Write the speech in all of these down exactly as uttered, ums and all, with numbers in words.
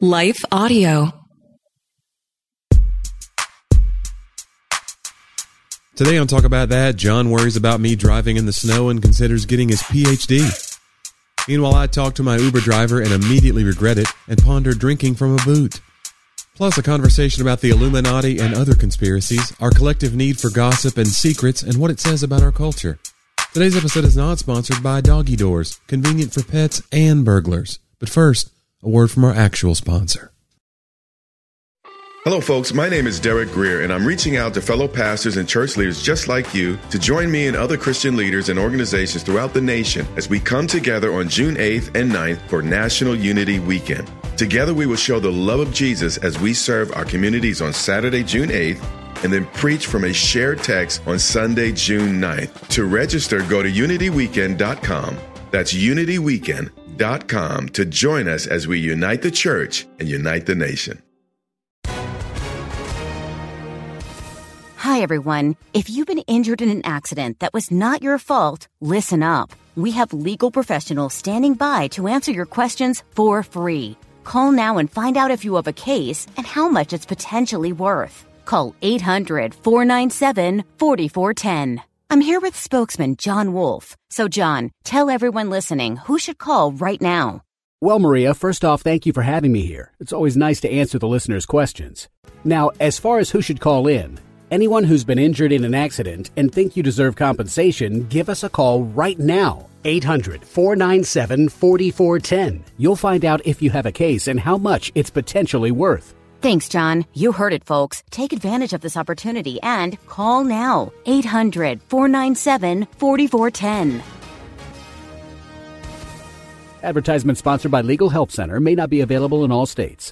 Life Audio. Today on Talk About That, John worries about me driving in the snow and considers getting his P H D. Meanwhile, I talk to my Uber driver and immediately regret it and ponder drinking from a boot. Plus, a conversation about the Illuminati and other conspiracies, our collective need for gossip and secrets, and what it says about our culture. Today's episode is not sponsored by Doggy Doors, convenient for pets and burglars. But first, a word from our actual sponsor. Hello, folks. My name is Derek Greer, and I'm reaching out to fellow pastors and church leaders just like you to join me and other Christian leaders and organizations throughout the nation as we come together on June eighth and ninth for National Unity Weekend. Together, we will show the love of Jesus as we serve our communities on Saturday, June eighth, and then preach from a shared text on Sunday, June ninth. To register, go to unity weekend dot com. That's unity weekend dot com to join us as we unite the church and unite the nation. Hi, everyone. If you've been injured in an accident that was not your fault, listen up. We have legal professionals standing by to answer your questions for free. Call now and find out if you have a case and how much it's potentially worth. Call eight hundred, four nine seven, four four one zero. I'm here with spokesman John Wolf. So, John, tell everyone listening who should call right now. Well, Maria, first off, thank you for having me here. It's always nice to answer the listeners' questions. Now, as far as who should call in, anyone who's been injured in an accident and think you deserve compensation, give us a call right now. eight hundred, four nine seven, four four one zero. You'll find out if you have a case and how much it's potentially worth. Thanks, John. You heard it, folks. Take advantage of this opportunity and call now. eight hundred, four nine seven, four four one zero. Advertisement sponsored by Legal Help Center. May not be available in all states.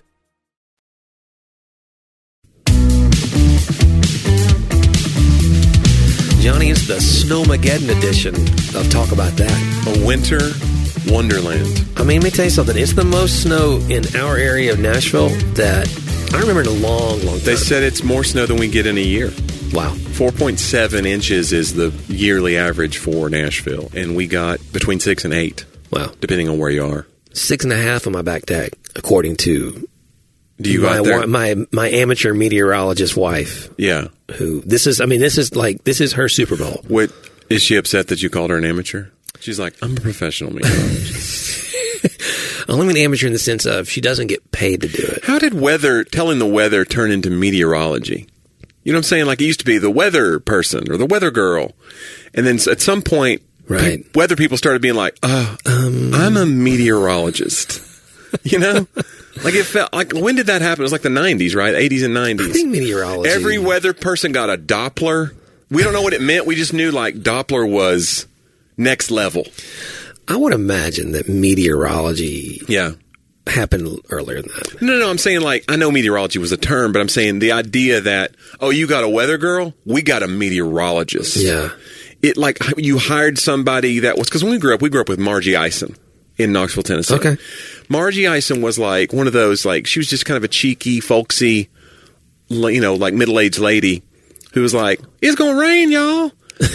Johnny, it's the Snowmageddon edition of Talk About That. A winter wonderland. I mean, let me tell you something. It's the most snow in our area of Nashville that I remember in a long, long time. They said it's more snow than we get in a year. Wow. four point seven inches is the yearly average for Nashville, and we got between six and eight. Wow. Depending on where you are. Six and a half on my back deck, according to Do you my, out there? my my amateur meteorologist wife. Yeah. Who, this is, I mean, this is like, this is her Super Bowl. What, is she upset that you called her an amateur? She's like, I'm a professional meteorologist. I only mean amateur in the sense of she doesn't get paid to do it. How did weather, telling the weather, turn into meteorology? You know what I'm saying? Like it used to be the weather person or the weather girl. And then at some point, right. pe- weather people started being like, oh, um, I'm a meteorologist. You know? Like it felt like, when did that happen? It was like the nineties, right? eighties and nineties. I think meteorology. Every weather person got a Doppler. We don't know what it meant. We just knew like Doppler was next level. I would imagine that meteorology Yeah. happened earlier than that. No, no, no, I'm saying like, I know meteorology was a term, but I'm saying the idea that, oh, you got a weather girl? We got a meteorologist. Yeah. It like, you hired somebody that was, because when we grew up, we grew up with Margie Eisen in Knoxville, Tennessee. Okay. Margie Eisen was like one of those, like, she was just kind of a cheeky, folksy, you know, like middle-aged lady who was like, it's going to rain, y'all.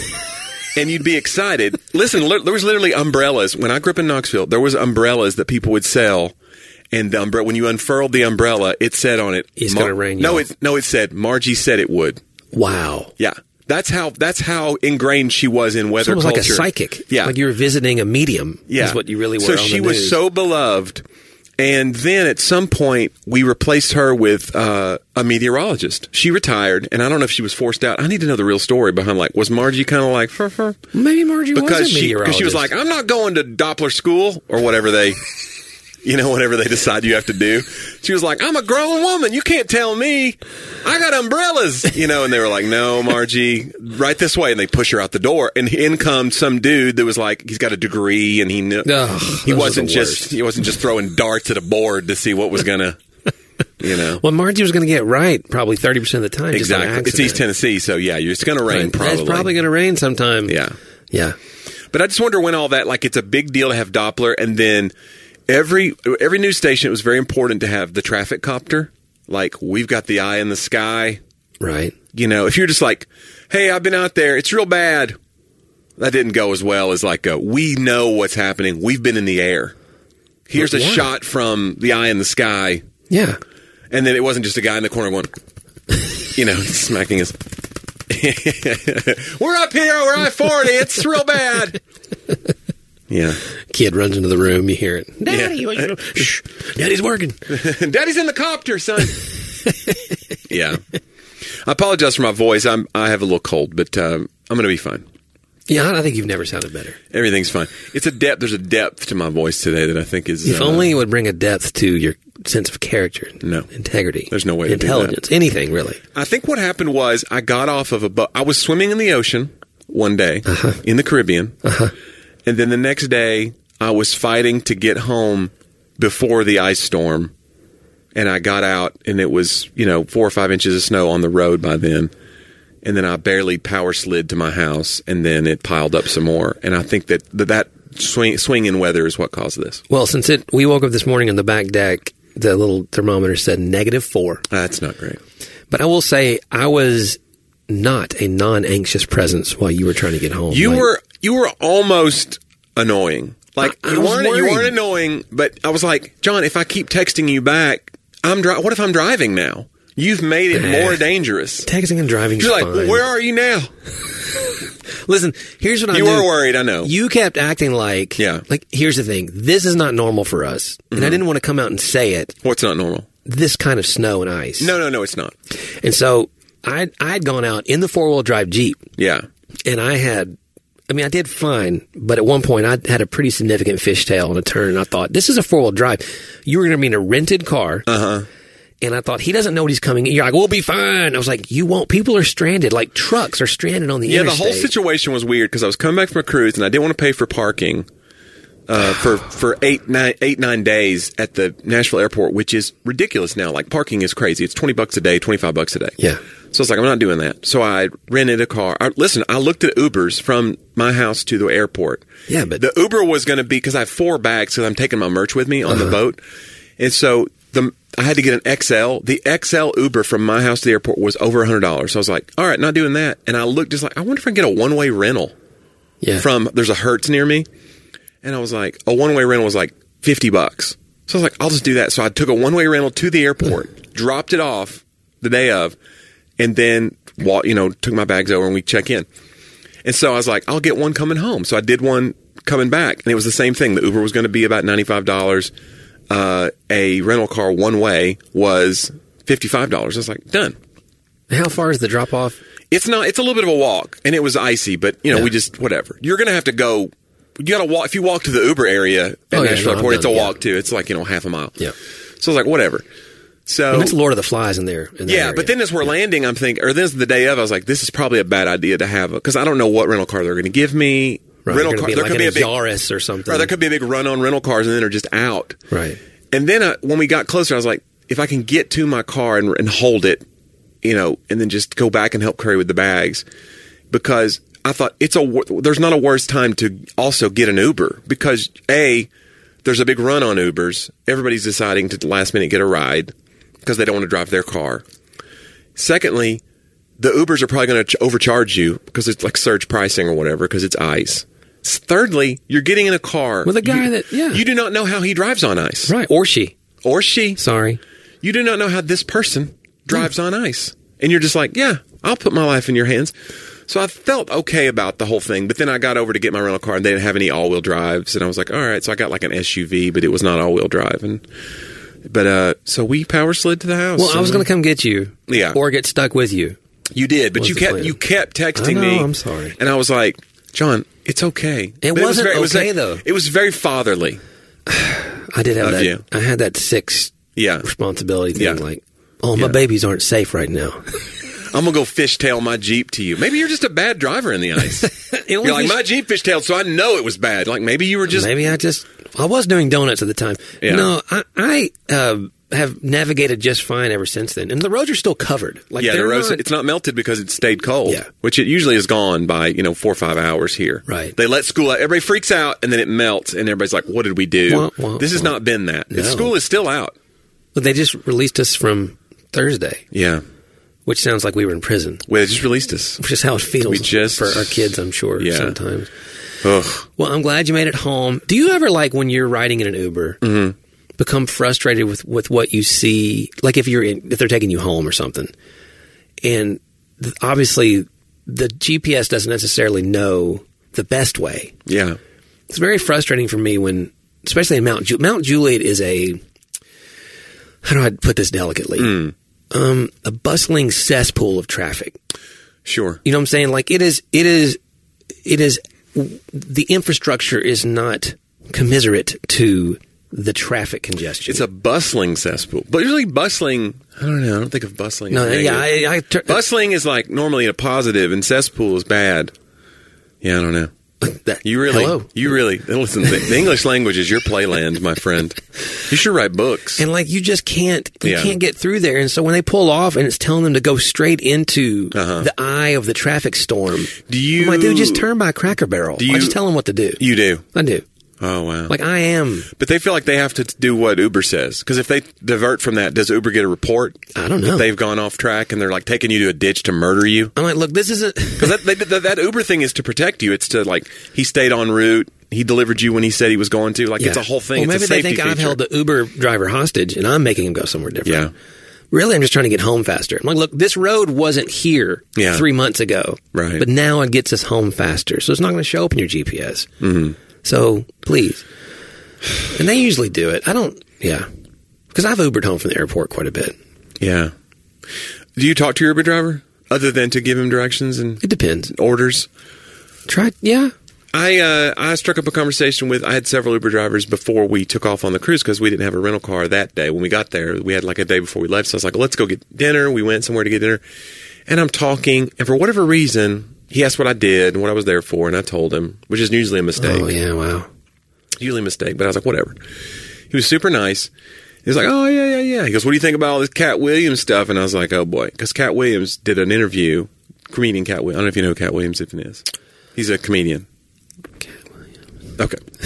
And you'd be excited. Listen, li- there was literally umbrellas. When I grew up in Knoxville, there was umbrellas that people would sell. And the umbrella, when you unfurled the umbrella, it said on it, It's Mar- going to rain, No, y'all. it, no, it said, Margie said it would. Wow. Yeah. That's how That's how ingrained she was in weather It's almost culture. like a psychic. Yeah. Like you were visiting a medium. Yeah. Is what you really were So on she the was news. so beloved. And then at some point, we replaced her with uh, a meteorologist. She retired, and I don't know if she was forced out. I need to know the real story behind, like, was Margie kind of like, fur, fur? Maybe Margie because was a she, meteorologist. Because she was like, I'm not going to Doppler school, or whatever they, you know, whatever they decide you have to do. She was like, I'm a grown woman. You can't tell me. I got umbrellas, you know, and they were like, no, Margie, right this way. And they push her out the door. And in comes some dude that was like, he's got a degree, and he knew, Ugh, he those are wasn't the just, worst. he wasn't just throwing darts at a board to see what was going to, you know. Well, Margie was going to get it right probably thirty percent of the time. just on Exactly. It's accident. East Tennessee, so yeah, it's going to rain Right. probably. It's probably going to rain sometime. Yeah. Yeah. But I just wonder when all that, like, it's a big deal to have Doppler, and then every every news station, it was very important to have the traffic copter. Like, we've got the eye in the sky. Right. You know, if you're just like, hey, I've been out there, it's real bad. That didn't go as well as like, a, we know what's happening. We've been in the air. Here's a Yeah. shot from the eye in the sky. Yeah. And then it wasn't just a guy in the corner going, you know, smacking his... We're up here, we're I forty, it's real bad. Yeah. Kid runs into the room, you hear it. Daddy, Yeah. shh, Daddy's working. Daddy's in the copter, son. Yeah. I apologize for my voice. I'm, I have a little cold, but um, I'm going to be fine. Yeah, I think you've never sounded better. Everything's fine. It's a depth. There's a depth to my voice today that I think is... If uh, only it would bring a depth to your sense of character. No. Integrity. There's no way to do that. Intelligence. Anything, really. I think what happened was I got off of a boat. I was swimming in the ocean one day Uh-huh. in the Caribbean. Uh-huh. And then the next day, I was fighting to get home before the ice storm. And I got out, and it was, you know, four or five inches of snow on the road by then. And then I barely power slid to my house, and then it piled up some more. And I think that that, that swing, swing in weather is what caused this. Well, since it, we woke up this morning on the back deck, the little thermometer said negative four. That's not great. But I will say, I was not a non-anxious presence while you were trying to get home. You Like, were you were almost annoying. Like I- I you was weren't you worried. weren't annoying, but I was like, John, if I keep texting you back, I'm dri- what if I'm driving now? You've made it more dangerous. Texting and driving. You're like, fine. well, where are you now? Listen, here's what I You knew. were worried, I know. You kept acting like, Yeah. like, here's the thing. This is not normal for us. And I didn't want to come out and say it. What's not normal? This kind of snow and ice. No, no, no, it's not. And so I I had gone out in the four-wheel drive Jeep, Yeah. and I had, I mean, I did fine, but at one point I had a pretty significant fishtail on a turn, and I thought, this is a four-wheel drive. You were going to be in a rented car. Uh-huh. And I thought, he doesn't know what he's coming. You're like, we'll be fine. I was like, you won't. People are stranded. Like trucks are stranded on the Yeah, interstate. the whole situation was weird because I was coming back from a cruise and I didn't want to pay for parking uh, for for eight nine eight nine days at the Nashville airport, which is ridiculous now. Like parking is crazy. It's twenty bucks a day, twenty five bucks a day. Yeah. So I was like, I'm not doing that. So I rented a car. I, listen, I looked at Ubers from my house to the airport. Yeah, but the Uber was going to be because I have four bags because I'm taking my merch with me on Uh-huh. the boat, and so the. I had to get an X L. The X L Uber from my house to the airport was over one hundred dollars. So I was like, all right, not doing that. And I looked just like, I wonder if I can get a one-way rental yeah. from, there's a Hertz near me. And I was like, a one-way rental was like fifty bucks. So I was like, I'll just do that. So I took a one-way rental to the airport, dropped it off the day of, and then, walk, you know, took my bags over and we check in. And so I was like, I'll get one coming home. So I did one coming back. And it was the same thing. The Uber was going to be about ninety-five dollars. Uh, a rental car one way was fifty-five dollars. I was like, done. How far is the drop off? It's not, it's a little bit of a walk and it was icy, but you know, Yeah. we just, whatever. You're going to have to go, you got to walk. If you walk to the Uber area at Oh, yeah, Nashville no, Airport, I've it's a done- yeah. walk too. It's like, you know, half a mile. Yeah. So I was like, whatever. So, And it's Lord of the Flies in there. In that yeah, area. but then as we're landing, I'm thinking, or this is the day of, I was like, this is probably a bad idea to have, because I don't know what rental car they're going to give me. Right, rental you're car, gonna be there like could be in a big, Yaris or something. or there could be a big run on rental cars and then they're just out. Right. And then uh, when we got closer, I was like, if I can get to my car and, and hold it, you know, and then just go back and help Curry with the bags, because I thought it's a wor- there's not a worse time to also get an Uber, because A, there's a big run on Ubers. Everybody's deciding to last minute get a ride because they don't want to drive their car. Secondly, the Ubers are probably going to ch- overcharge you because it's like surge pricing or whatever because it's ice. Thirdly, you're getting in a car With a guy you- that- yeah. you do not know how he drives on ice, Right. Or she. or she. Sorry. You do not know how this person drives on ice. And you're just like, yeah, I'll put my life in your hands. So I felt okay about the whole thing. But then I got over to get my rental car and they didn't have any all-wheel drives. And I was like, all right. So I got like an S U V, but it was not all-wheel drive. And But uh, so we power slid to the house. Well, I was going to come get you. Yeah. Or get stuck with you. You did, but What's you the kept plan? you kept texting I know, me. I'm sorry. And I was like, John, it's okay. It But wasn't very- was okay, very- though. It was very fatherly. I did have Of that. you. I had that six Yeah. responsibility thing. Yeah. Like, oh, my Yeah. babies aren't safe right now. I'm going to go fishtail my Jeep to you. Maybe you're just a bad driver in the ice. You're like, my Jeep fishtailed, so I know it was bad. Like, maybe you were just... Maybe I just, I was doing donuts at the time. Yeah. No, I, I uh, have navigated just fine ever since then. And the roads are still covered. Like, yeah, the they're roads, not- it's not melted because it stayed cold, Yeah. which it usually is gone by, you know, four or five hours here. Right. They let school out. Everybody freaks out, and then it melts, and everybody's like, what did we do? Wah, wah, this has wah. not been that. No. School is still out. But they just released us from Thursday, Yeah. which sounds like we were in prison, Well, they just released us. which is how it feels We just- for our kids, I'm sure, Yeah. sometimes. Ugh. Well, I'm glad you made it home. Do you ever, like, when you're riding in an Uber, Mm-hmm. become frustrated with, with what you see. Like if you're in, if they're taking you home or something, and th- obviously the G P S doesn't necessarily know the best way. Yeah. It's very frustrating for me when, especially in Mount Ju- Mount Juliet is a, how do I put this delicately? Mm. Um, a bustling cesspool of traffic. Sure. You know what I'm saying? Like it is, it is, it is, the infrastructure is not commiserate to the traffic congestion. It's a bustling cesspool. But usually bustling, I don't know, I don't think of bustling no, as yeah, I, I ter- bustling is like normally a positive and cesspool is bad. Yeah, I don't know. that, You really, hello. you really, listen, the, the English language is your playland, my friend. You should write books. And like you just can't, you Yeah. can't get through there. And so when they pull off and it's telling them to go straight into Uh-huh. the eye of the traffic storm, Do you, I'm like, dude, just turn by Cracker Barrel. Do I you- just tell them what to do. You do. I do. Oh, wow. Like I am. But they feel like they have to do what Uber says. Because if they divert from that, does Uber get a report? I don't know. That they've gone off track and they're like taking you to a ditch to murder you? I'm like, look, this isn't. Because that, they, that, that Uber thing is to protect you. It's to like, he stayed en route. He delivered you when he said he was going to. Like, Yeah. it's a whole thing. Well, it's maybe a they safety think I've feature. held the Uber driver hostage and I'm making him go somewhere different. Yeah. Really, I'm just trying to get home faster. I'm like, look, this road wasn't here Yeah. three months ago. Right. But now it gets us home faster. So it's not going to show up in your G P S. Mm-hmm. So please. And they usually do it. I don't, yeah. Because I've Ubered home from the airport quite a bit. Yeah. Do you talk to your Uber driver other than to give him directions and It depends. orders? Try, yeah. I uh, I struck up a conversation with, I had several Uber drivers before we took off on the cruise because we didn't have a rental car that day. When we got there, we had like a day before we left. So I was like, let's go get dinner. We went somewhere to get dinner. And I'm talking, and for whatever reason, he asked what I did and what I was there for, and I told him, which is usually a mistake. Oh, yeah, wow. Usually a mistake, but I was like, whatever. He was super nice. He was like, oh, yeah, yeah, yeah. He goes, what do you think about all this Cat Williams stuff? And I was like, oh, boy. Because Cat Williams did an interview, comedian Cat Williams. I don't know if you know who Cat Williams is. He's a comedian. Cat Williams.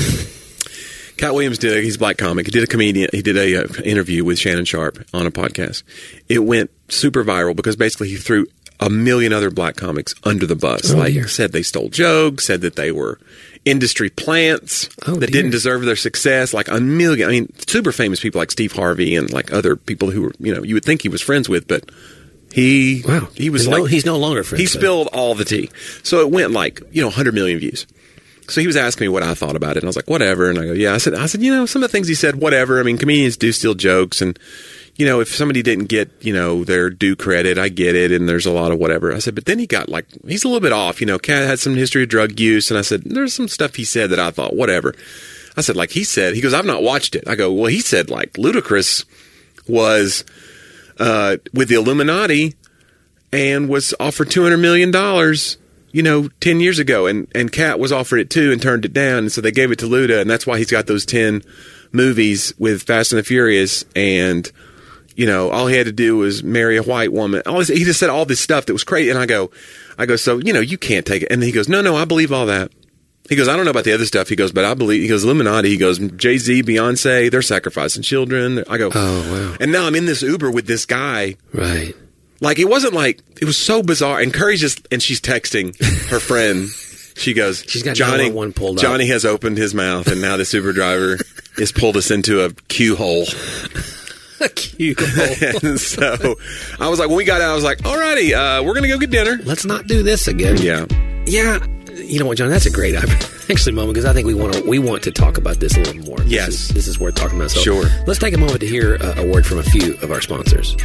Okay. Cat Williams did a, he's a black comic. He did a comedian, he did a uh, interview with Shannon Sharp on a podcast. It went super viral because basically he threw a million other black comics under the bus. Oh, like, dear. said they stole jokes, said that they were industry plants Oh, that dear. didn't deserve their success. Like a million, I mean, super famous people like Steve Harvey and like other people who were, you know, you would think he was friends with, but he, Wow. he was he's like, no, he's no longer friends. he so- spilled all the tea. So it went like, you know, one hundred million views. So he was asking me what I thought about it, and I was like, whatever. And I go, yeah. I said, I said, you know, some of the things he said, whatever. I mean, comedians do steal jokes, and you know, if somebody didn't get, you know, their due credit, I get it, and there's a lot of whatever. I said, but then he got like, he's a little bit off. You know, Cat had some history of drug use, and I said, there's some stuff he said that I thought, whatever. I said, like he said, he goes, I've not watched it. I go, well, he said like Ludacris was uh, with the Illuminati and was offered two hundred million dollars, you know, ten years ago. And, and Cat was offered it too and turned it down. And so they gave it to Luda. And that's why he's got those ten movies with Fast and the Furious. And, you know, all he had to do was marry a white woman. All this, he just said all this stuff that was crazy. And I go, I go, so, you know, you can't take it. And he goes, no, no, I believe all that. He goes, I don't know about the other stuff. He goes, but I believe, he goes, Illuminati. He goes, Jay-Z, Beyonce, they're sacrificing children. I go, Oh, wow. And now I'm in this Uber with this guy. Right. Like, it wasn't like, it was so bizarre. And Curry's just, and she's texting her friend. She goes, She's got Johnny, nine one one pulled up. Johnny has opened his mouth, and now this Uber driver has pulled us into a Q hole. Cute. And so I was like, when we got out, I was like, alrighty, uh, we're going to go get dinner. Let's not do this again. Yeah. Yeah. You know what, John? That's a great actually moment because I think we want to we want to talk about this a little more. This Yes. is, this is worth talking about. So Sure. Let's take a moment to hear uh, a word from a few of our sponsors.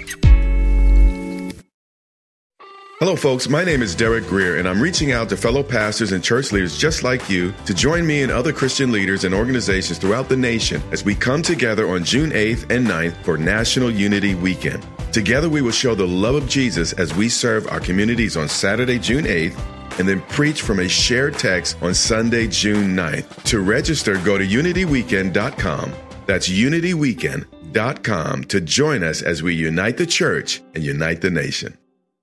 Hello, folks. My name is Derek Greer, and I'm reaching out to fellow pastors and church leaders just like you to join me and other Christian leaders and organizations throughout the nation as we come together on June eighth and ninth for National Unity Weekend. Together, we will show the love of Jesus as we serve our communities on Saturday, June eighth, and then preach from a shared text on Sunday, June ninth. To register, go to unity weekend dot com. That's unity weekend dot com to join us as we unite the church and unite the nation.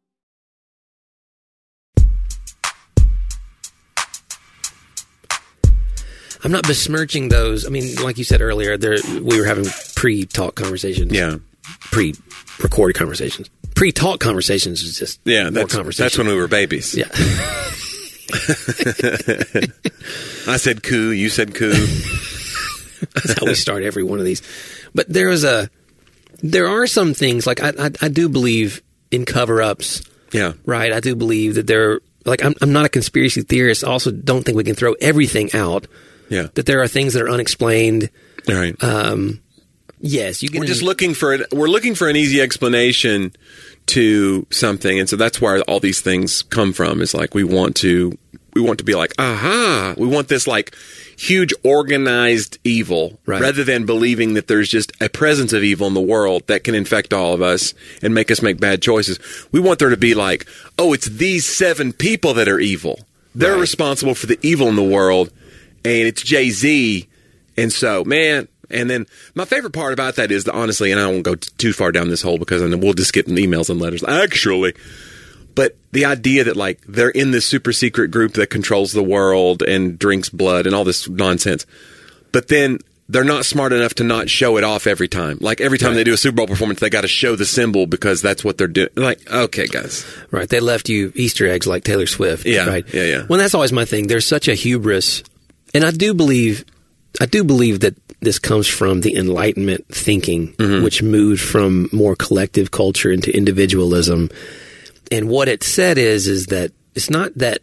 I'm not besmirching those. I mean, like you said earlier, there we were having pre-talk conversations. Yeah. Pre-recorded conversations. Pre-talk conversations is just Yeah. more That's, conversation. that's when we were babies. Yeah. I said coo, you said coo. That's how we start every one of these. But there is a, there are some things, like I, I, I do believe in cover-ups. Yeah. Right? I do believe that there, like I'm, I'm not a conspiracy theorist. I also don't think we can throw everything out. Yeah. That there are things that are unexplained. All right. Um, yes. You can We're just looking for it. We're looking for an easy explanation to something. And so that's where all these things come from. Is like we want to, we want to be like, aha, we want this like huge organized evil Right. rather than believing that there's just a presence of evil in the world that can infect all of us and make us make bad choices. We want there to be like, oh, it's these seven people that are evil. They're Right. responsible for the evil in the world, and it's Jay-Z. And so, man, and then my favorite part about that is, that honestly, and I won't go t- too far down this hole because then we'll just get emails and letters, actually. But the idea that, like, they're in this super secret group that controls the world and drinks blood and all this nonsense. But then they're not smart enough to not show it off every time. Like, every time Right. they do a Super Bowl performance, they got to show the symbol because that's what they're doing. Like, okay, guys. Right. They left you Easter eggs like Taylor Swift. Yeah, Right. yeah, yeah. Well, that's always my thing. There's such a hubris. And I do believe, I do believe that this comes from the Enlightenment thinking, Mm-hmm. which moved from more collective culture into individualism. And what it said is, is that it's not that,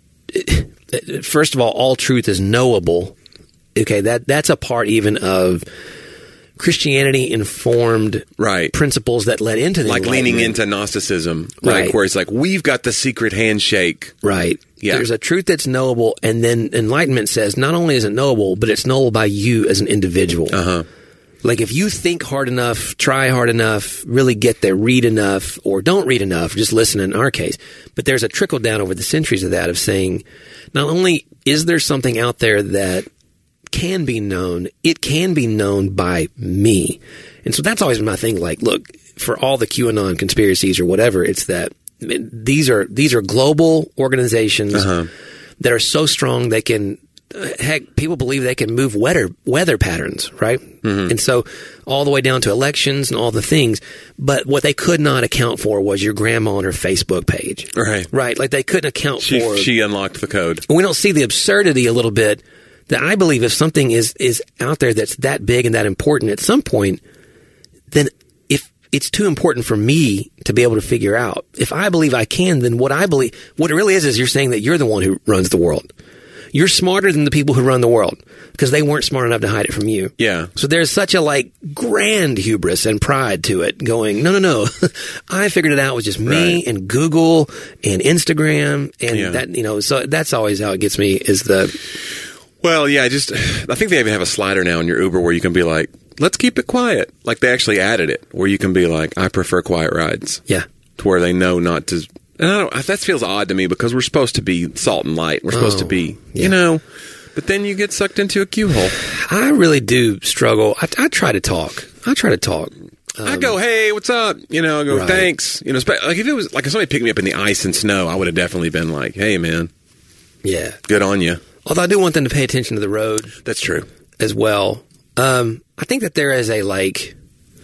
first of all, all truth is knowable. Okay. That, that's a part even of Christianity informed Right. principles that led into the Like leaning Enlightenment. into Gnosticism. Right. Like, where it's like, we've got the secret handshake. Right. Yeah. There's a truth that's knowable, and then Enlightenment says not only is it knowable, but it's knowable by you as an individual. Uh-huh. Like if you think hard enough, try hard enough, really get there, read enough, or don't read enough, just listen in our case. But there's a trickle down over the centuries of that, of saying not only is there something out there that can be known, it can be known by me. And so that's always been my thing. Like, look, for all the QAnon conspiracies or whatever, it's that these are these are global organizations Uh-huh. that are so strong they can, uh, heck, people believe they can move weather weather patterns, right? Mm-hmm. And so all the way down to elections and all the things. But what they could not account for was your grandma on her Facebook page, Right. right? Like they couldn't account She, for. she unlocked the code. We don't see the absurdity a little bit that I believe if something is, is out there that's that big and that important at some point, then if it's too important for me to be able to figure out, if I believe I can, then what I believe, what it really is, is you're saying that you're the one who runs the world. You're smarter than the people who run the world because they weren't smart enough to hide it from you. Yeah. So there's such a like grand hubris and pride to it going, no, no, no. I figured it out with just me Right. and Google and Instagram and Yeah. that, you know, so that's always how it gets me is the, Well, yeah, I just, I think they even have a slider now in your Uber where you can be like, let's keep it quiet. Like they actually added it where you can be like, I prefer quiet rides. yeah. To where they know not to. And I don't, that feels odd to me because we're supposed to be salt and light. We're supposed Oh, to be, yeah. you know, but then you get sucked into a cue hole. I really do struggle. I, I try to talk. I try to talk. I go, hey, what's up? You know, I go, Right. thanks. You know, spe- like if it was like if somebody picked me up in the ice and snow, I would have definitely been like, hey, man, Yeah. good on you. Although I do want them to pay attention to the road That's true. as well. Um, I think that there is a like,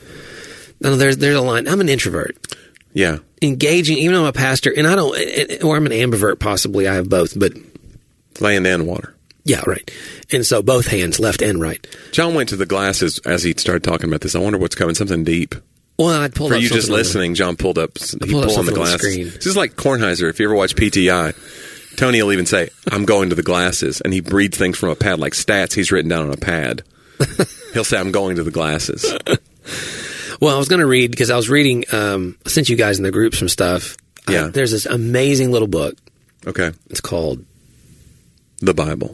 no, there's there's a line. I'm an introvert. Yeah. Engaging, even though I'm a pastor, and I don't, or I'm an ambivert possibly. I have both, but Land and water. yeah, right. And so both hands, left and right. John went to the glasses as he started talking about this. I wonder what's coming. Something deep. Well, I'd pull For up you just something on the- listening, John pulled up. He pulled up pulled on the something on the glasses. screen. This is like Kornheiser. If you ever watch P T I, Tony will even say, "I'm going to the glasses," and he reads things from a pad like stats. He's written down on a pad. He'll say, "I'm going to the glasses." Well, I was going to read because I was reading. Um, I sent you guys in the group some stuff. Yeah. Uh, there's this amazing little book. Okay, It's called the Bible.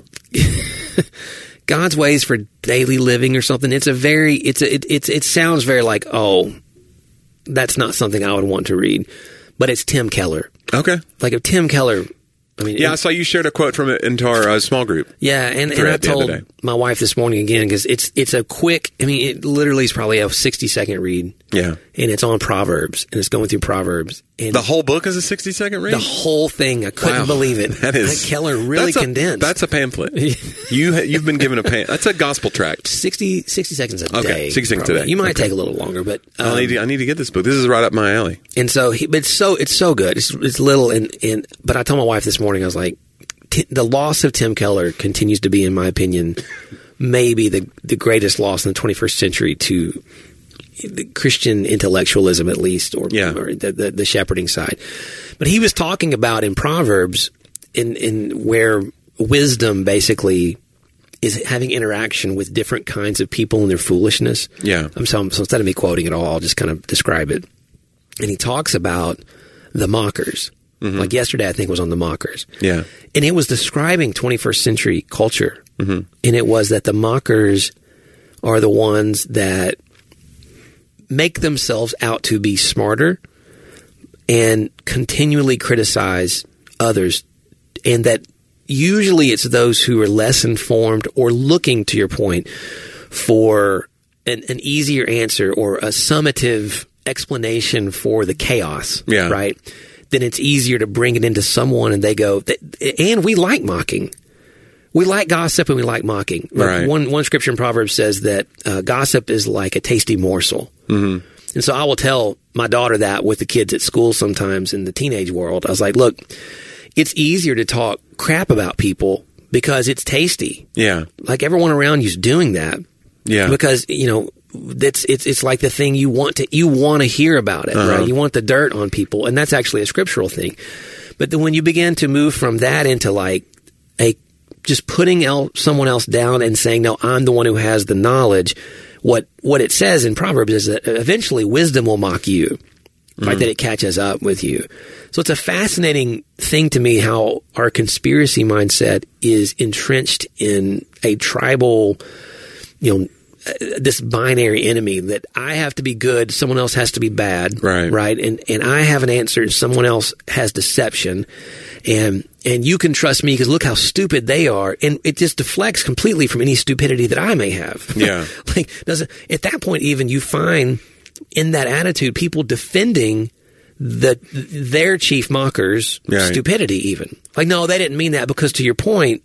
God's Ways for Daily Living or something. It's a very. It's a. It, it's. It sounds very like, oh, that's not something I would want to read, but it's Tim Keller. Okay. Like if Tim Keller. I mean, Yeah, I it- saw you shared a quote from it into our uh, small group. yeah, and, and I thread the other told day. my wife this morning again because it's it's a quick. I mean, it literally is probably a sixty second read. Yeah. And it's on Proverbs, and it's going through Proverbs. And The whole book is a sixty second read? the whole thing, I couldn't Wow. believe it. That is Like Keller really that's a- condensed. That's a pamphlet. you ha- you've been given a pam- That's a gospel tract. sixty, sixty seconds a Okay, day. sixty seconds a probably. day. You might Okay. take a little longer, but um, I need to, I need to get this book. This is right up my alley. and so he, but it's so it's so good. It's it's little and and but I told my wife this morning I was like, T- the loss of Tim Keller continues to be, in my opinion, maybe the the greatest loss in the twenty-first century to the Christian intellectualism, at least, or, yeah. or the, the the shepherding side. But he was talking about in Proverbs, in in where wisdom basically is having interaction with different kinds of people and their foolishness. Yeah. Um, so, so instead of me quoting it all, I'll just kind of describe it. And he talks about the mockers. Mm-hmm. Like yesterday, I think, was on the mockers. Yeah. And it was describing twenty-first century culture. Mm-hmm. And it was that the mockers are the ones that make themselves out to be smarter and continually criticize others. And that usually it's those who are less informed or looking, to your point, for an, an easier answer or a summative explanation for the chaos, yeah. right? Then it's easier to bring it into someone and they go, and we like mocking. We like gossip and we like mocking. Right. One one scripture in Proverbs says that uh, gossip is like a tasty morsel. Mm-hmm. And so I will tell my daughter that with the kids at school sometimes in the teenage world. I was like, look, it's easier to talk crap about people because it's tasty. Yeah. Like everyone around you's doing that. Yeah. Because, you know, that's it's it's like the thing you want to you want to hear about it, uh-huh. right? You want the dirt on people, and that's actually a scriptural thing. But then when you begin to move from that into like a just putting el- someone else down and saying, no, I'm the one who has the knowledge. What what it says in Proverbs is that eventually wisdom will mock you, mm-hmm. right? That it catches up with you. So it's a fascinating thing to me how our conspiracy mindset is entrenched in a tribal, you know, uh, this binary enemy that I have to be good, someone else has to be bad, right? Right, and and I have an answer, someone else has deception, and and you can trust me because look how stupid they are, and it just deflects completely from any stupidity that I may have. Yeah, like doesn't at that point even you find in that attitude people defending the their chief mockers' right. stupidity, even like no, they didn't mean that because to your point,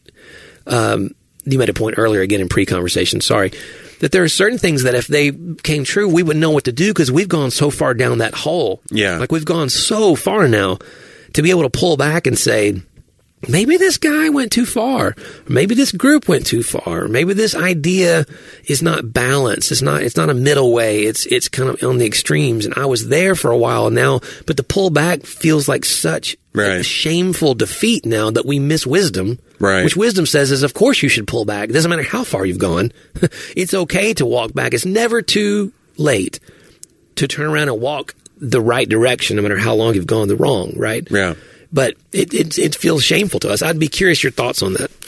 um, you made a point earlier again in pre-conversation. Sorry. That there are certain things that if they came true, we would know what to do because we've gone so far down that hole. Yeah. Like we've gone so far now to be able to pull back and say, maybe this guy went too far. Or maybe this group went too far. Or maybe this idea is not balanced. It's not, it's not a middle way. It's, it's kind of on the extremes. And I was there for a while now, but the pull back feels like such right. a shameful defeat now that we miss wisdom. Right. Which wisdom says is, of course you should pull back. It doesn't matter how far you've gone. It's okay to walk back. It's never too late to turn around and walk the right direction, no matter how long you've gone the wrong, right? Yeah. But it, it, it feels shameful to us. I'd be curious your thoughts on that.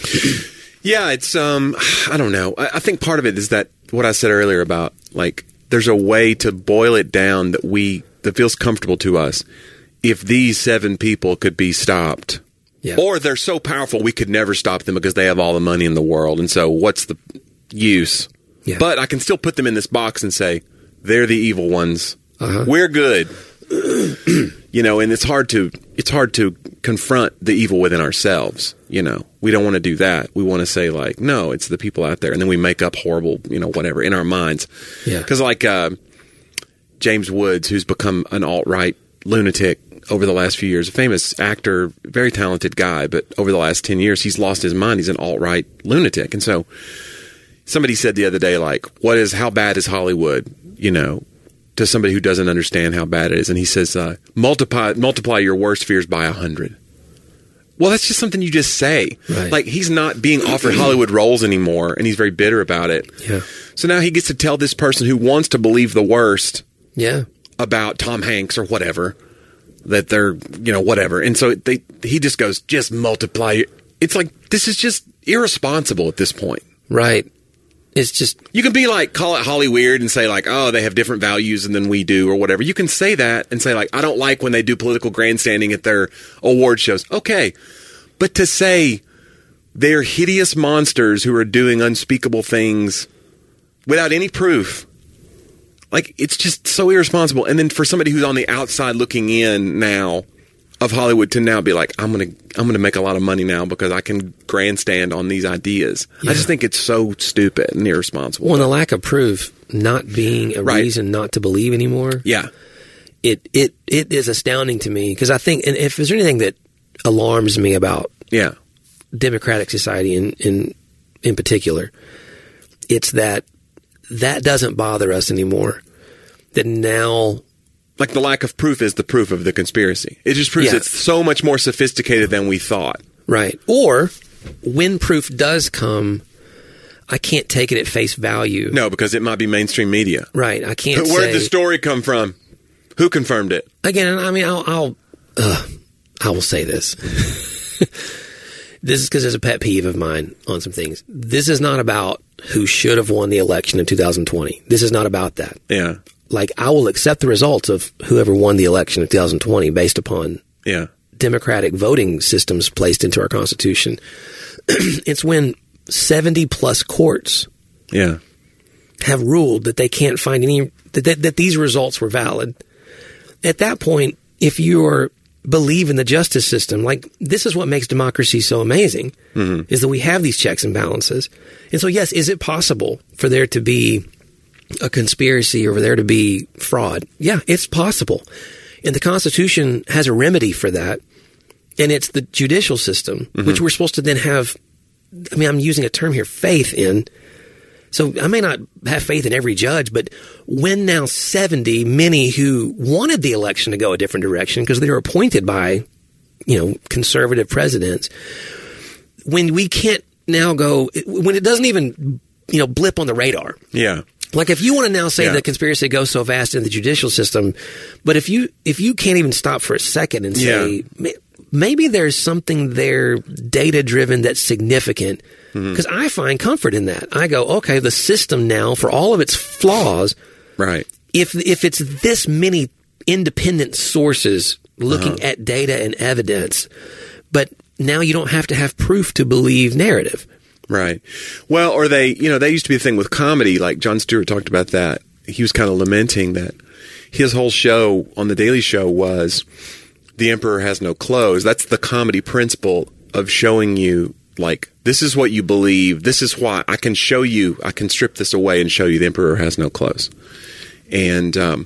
Yeah, it's, um, I don't know. I, I think part of it is that what I said earlier about, like, there's a way to boil it down that we, that feels comfortable to us. If these seven people could be stopped, yeah. or they're so powerful we could never stop them because they have all the money in the world, and so what's the use? Yeah. But I can still put them in this box and say, they're the evil ones. Uh-huh. We're good. You know, and it's hard to it's hard to confront the evil within ourselves. You know, we don't want to do that. We want to say like, no, it's the people out there, and then we make up horrible, you know, whatever in our minds. Yeah. Because like uh, James Woods, who's become an alt-right lunatic over the last few years, a famous actor, very talented guy, but over the last ten years, he's lost his mind. He's an alt-right lunatic, and so somebody said the other day, like, "What is how bad is Hollywood?" You know. To somebody who doesn't understand how bad it is. And he says, uh, multiply multiply your worst fears by a hundred. Well, that's just something you just say. Right. Like, he's not being offered Hollywood roles anymore, and he's very bitter about it. Yeah. So now he gets to tell this person who wants to believe the worst yeah. about Tom Hanks or whatever, that they're, you know, whatever. And so they he just goes, just multiply. It's like, this is just irresponsible at this point. Right. It's just... You can be like, call it Holly weird and say like, oh, they have different values than we do or whatever. You can say that and say like, I don't like when they do political grandstanding at their award shows. Okay. But to say they're hideous monsters who are doing unspeakable things without any proof, like, it's just so irresponsible. And then for somebody who's on the outside looking in now of Hollywood to now be like, I'm going to I'm going to make a lot of money now because I can grandstand on these ideas. Yeah. I just think it's so stupid and irresponsible. Well, and the lack of proof not being a right. reason not to believe anymore. Yeah. It it it is astounding to me because I think, and if there's anything that alarms me about yeah. democratic society in, in, in particular, it's that that doesn't bother us anymore. That now, like the lack of proof is the proof of the conspiracy. It just proves Yeah. it's so much more sophisticated than we thought. right? Or when proof does come, I can't take it at face value. No, because it might be mainstream media. Right? I can't. Where'd say, the story come from? Who confirmed it? Again, I mean, I'll, I'll uh, I will say this. This is because there's a pet peeve of mine on some things. This is not about who should have won the election in two thousand twenty. This is not about that. Yeah. Like, I will accept the results of whoever won the election in two thousand twenty based upon Yeah. democratic voting systems placed into our Constitution. It's when seventy plus courts Yeah. have ruled that they can't find any, that, that, that these results were valid. At that point, if you're believe in the justice system, like, this is what makes democracy so amazing, mm-hmm. is that we have these checks and balances. And so, yes, is it possible for there to be a conspiracy or for there to be fraud? Yeah, it's possible. And the Constitution has a remedy for that. And it's the judicial system, mm-hmm. which we're supposed to then have, I mean, I'm using a term here, faith in. So I may not have faith in every judge, but when now seventy, many who wanted the election to go a different direction because they were appointed by, you know, conservative presidents, when we can't now go, when it doesn't even, you know, blip on the radar. Yeah. Like, if you want to now say Yeah. the conspiracy goes so fast in the judicial system, but if you if you can't even stop for a second and say, Yeah. maybe there's something there data-driven that's significant, because I find comfort in that. I go, okay, the system now, for all of its flaws, Right. if if it's this many independent sources looking Uh-huh. at data and evidence, but now you don't have to have proof to believe narrative. Right. Well, or they, you know, they used to be a thing with comedy. Like Jon Stewart talked about that. He was kind of lamenting that his whole show on The Daily Show was The Emperor Has No Clothes. That's the comedy principle of showing you, like, this is what you believe. This is why I can show you, I can strip this away and show you the Emperor has no clothes. And um,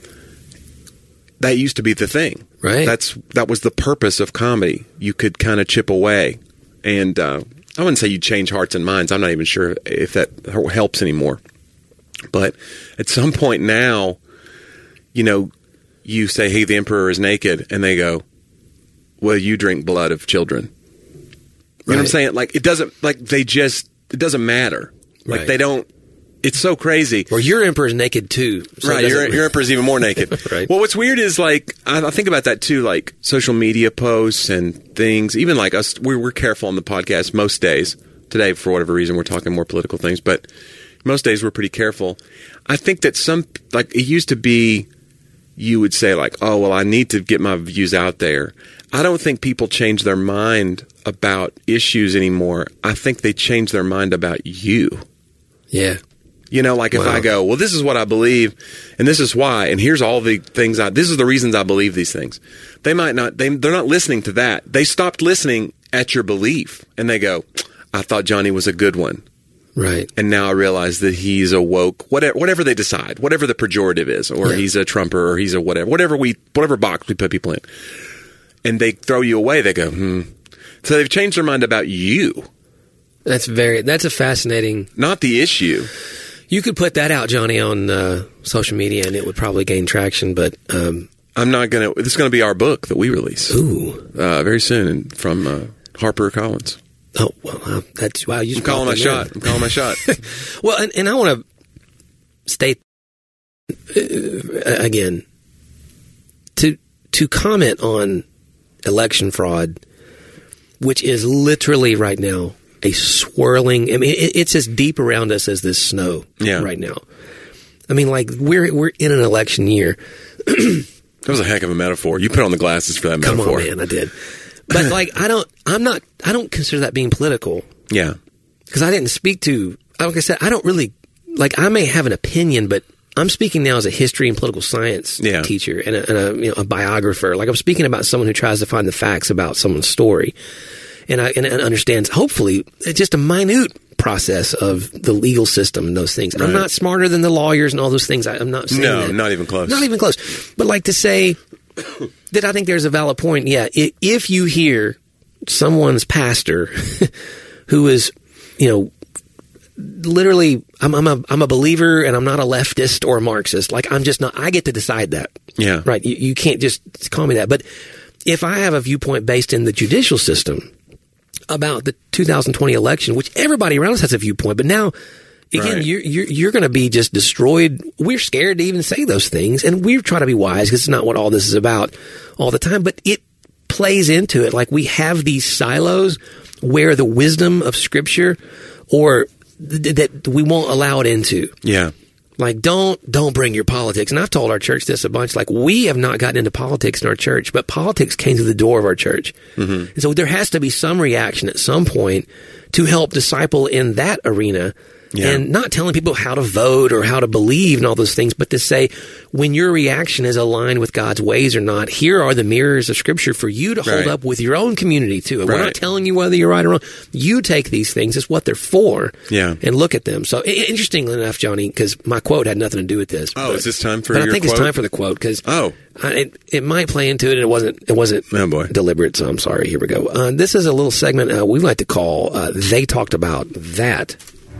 that used to be the thing. Right. That's That was the purpose of comedy. You could kind of chip away. And uh, I wouldn't say you change hearts and minds. I'm not even sure if that helps anymore. But at some point now, you know, you say, hey, the emperor is naked. And they go, well, you drink blood of children. You know what I'm saying? Like, it doesn't, like, they just, it doesn't matter. Like, Right. they don't, it's so crazy. Or your emperor's naked too. So it Right, your, doesn't- your emperor's even more naked. Right. Well, what's weird is, like, I, I think about that too, like social media posts and things. Even like us, we're, we're careful on the podcast most days. Today, for whatever reason, we're talking more political things, but most days we're pretty careful. I think that some, like, it used to be, you would say, like, oh, well, I need to get my views out there. I don't think people change their mind about issues anymore. I think they change their mind about you. Yeah. You know, like if Wow. I go, well, this is what I believe, and this is why, and here's all the things I, this is the reasons I believe these things. They might not, they, they're not listening to that. They stopped listening at your belief, and they go, I thought Johnny was a good one. Right. And now I realize that he's a woke, whatever, whatever they decide, whatever the pejorative is, or Yeah. he's a Trumper, or he's a whatever, whatever we, whatever box we put people in. And they throw you away. They go, hmm. So they've changed their mind about you, That's very, that's a fascinating, not the issue. you could put that out, Johnny, on uh, social media and it would probably gain traction, but, um, I'm not going to, this is going to be our book that we release ooh. uh, very soon and from uh, HarperCollins. Oh, well, uh, that's, wow. You I'm just calling my walked in shot. there. I'm calling my shot. Well, and, and I want to state uh, again, to to comment on election fraud, which is literally right now a swirling. I mean, it, it's as deep around us as this snow Yeah. right now. I mean, like we're we're in an election year. That was a heck of a metaphor. You put on the glasses for that Come metaphor. on, man, I did. But like, I don't. I'm not. I don't consider that being political. Yeah. Because I didn't speak to, like I said, I don't really, like, I may have an opinion, but I'm speaking now as a history and political science Yeah. teacher and, a, and a, you know, a biographer. Like, I'm speaking about someone who tries to find the facts about someone's story. And I and, and understands, hopefully, it's just a minute process of the legal system and those things. Right. I'm not smarter than the lawyers and all those things. I, I'm not saying No, that. not even close. Not even close. But like to say that I think there's a valid point. Yeah, i- if you hear someone's pastor who is, you know, literally, I'm, I'm a I'm a believer, and I'm not a leftist or a Marxist. Like, I'm just not. I get to decide that. Yeah. Right. You, you can't just call me that. But if I have a viewpoint based in the judicial system about the two thousand twenty election, which everybody around us has a viewpoint, but now, again, Right. you're you're, you're going to be just destroyed. We're scared to even say those things, and we try to be wise because it's not what all this is about all the time. But it plays into it. Like, we have these silos where the wisdom of Scripture, or th- that we won't allow it into. Yeah. Like, don't don't bring your politics. And I've told our church this a bunch. Like, we have not gotten into politics in our church, but politics came to the door of our church. Mm-hmm. And so there has to be some reaction at some point to help disciple in that arena. Yeah. And not telling people how to vote or how to believe and all those things, but to say, when your reaction is aligned with God's ways or not, here are the mirrors of Scripture for you to hold Right. up with your own community too. And we're Right. not telling you whether you're right or wrong. You take these things. It's what they're for. Yeah. And look at them. So i- interestingly enough, Johnny, because my quote had nothing to do with this. Oh, but, is this time for but your I think quote? it's time for the quote because Oh. it, it might play into it. And it wasn't, it wasn't Oh, boy. deliberate. So I'm sorry. Here we go. Uh, this is a little segment uh, we like to call uh, They Talked About That.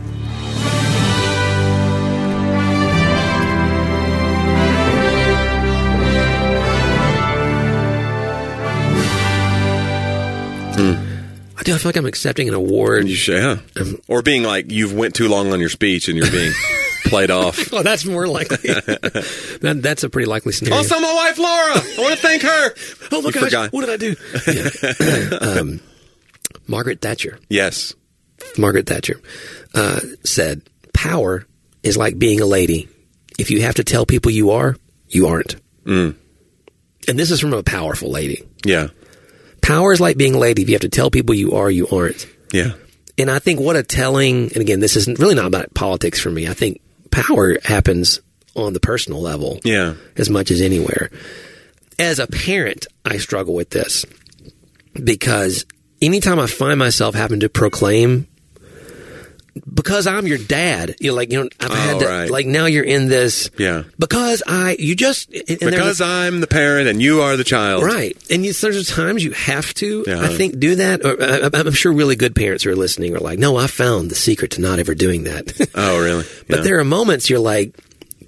I do. I feel like I'm accepting an award. You should, yeah. Or being like, you've went too long on your speech and you're being played off. Oh, that's more likely. that, that's a pretty likely scenario. Also, my wife, Laura. I want to thank her. Oh my You gosh, forgot. what did I do? Yeah. um, Margaret Thatcher. Yes. Margaret Thatcher uh, said, "Power is like being a lady. If you have to tell people you are, you aren't." Mm. And this is from a powerful lady. Yeah. Power is like being a lady. If you have to tell people you are, you aren't. Yeah. And I think what a telling, and again, this isn't really not about politics for me. I think power happens on the personal level Yeah. as much as anywhere. As a parent, I struggle with this because anytime I find myself having to proclaim, because I'm your dad, you're like, you know, I've had Oh, to, right. like, now you're in this. Yeah. Because I, you just, and there's Because a- I'm the parent and you are the child. Right. And you, there's times you have to, Yeah. I think, do that. Or, I, I'm sure really good parents who are listening are like, no, I found the secret to not ever doing that. Oh, really? But Yeah. there are moments you're like,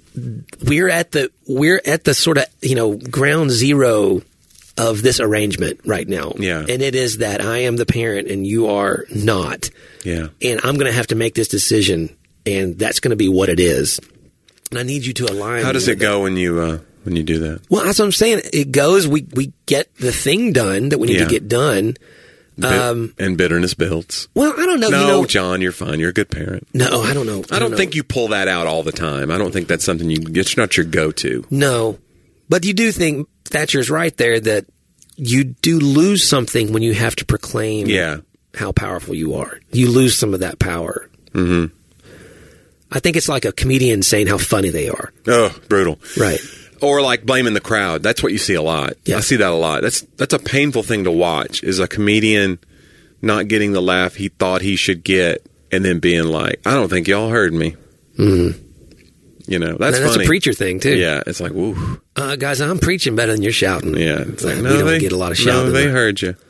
we're at the, we're at the sort of, you know, ground zero of this arrangement right now. Yeah. And it is that I am the parent and you are not. Yeah. And I'm going to have to make this decision, and that's going to be what it is. And I need you to align. How does with it go when you uh, when you do that? Well, that's what I'm saying. It goes, we, we get the thing done that we need Yeah. to get done. Bit- Um, and bitterness builds. Well, I don't know. No, you know, John, you're fine. You're a good parent. no, I don't know. I don't know. think you pull that out all the time. I don't think that's something you. It's not your go-to. No. But you do think Thatcher's right there that you do lose something when you have to proclaim Yeah. how powerful you are. You lose some of that power. Mm-hmm. I think it's like a comedian saying how funny they are. Oh, brutal. Right. Or like blaming the crowd. That's what you see a lot. Yeah. I see that a lot. That's that's a painful thing to watch. Is a comedian not getting the laugh he thought he should get, and then being like, "I don't think y'all heard me." Mm-hmm. You know, that's And that's funny. a preacher thing, too. Yeah, it's like, woo. Uh, guys, I'm preaching better than you're shouting. Yeah, it's like we no, don't they get a lot of no, shouting. they there. heard you.